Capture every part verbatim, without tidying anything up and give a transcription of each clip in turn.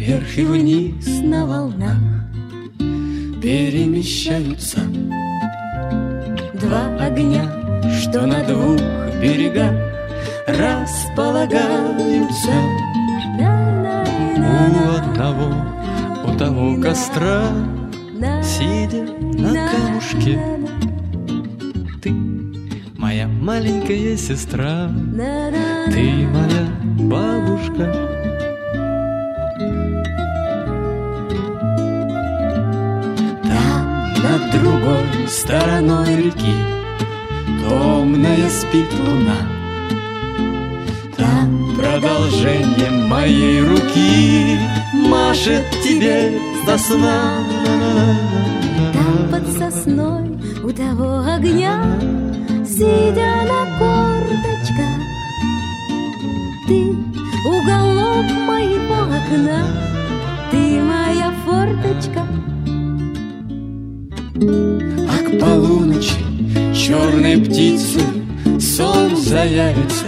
вверх и вниз на волнах перемещаются два огня, что на двух берегах располагаются. У одного, у того костра, сидя на камушке, ты моя маленькая сестра, ты моя бабушка. Там, над другой стороной реки, томная спит луна. Там продолжение моей руки машет тебе до сна. Там под сосной у того огня, сидя на корточках, ты уголок моего окна, ты моя форточка. А к полуночи черной птицы солнце явится,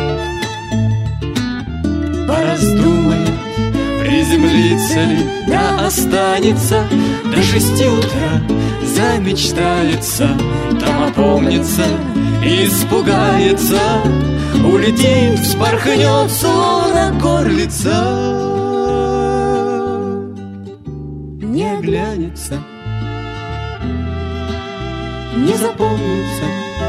пораздумает, приземлится ли, да останется. До шести утра замечтается, там опомнится, испугается, улетит, вспорхнет, словно горлица, не оглянется, не запомнится.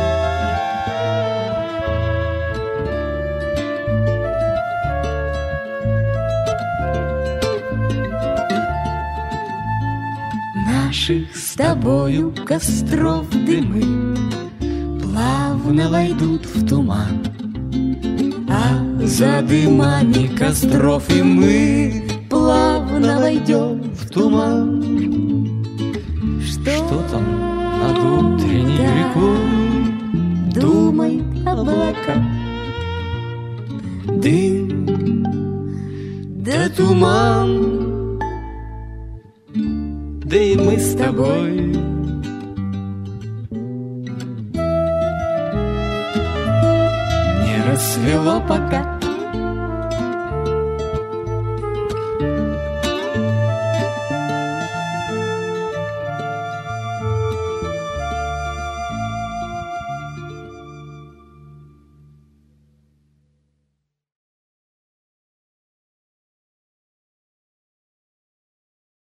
Наших с тобою костров дымы плавно войдут в туман, а за дымами костров и мы плавно войдем в туман. Что, Что там над утренней да, рекой думает облака? Дым да туман, да и мы с тобой. Не рассвело пока,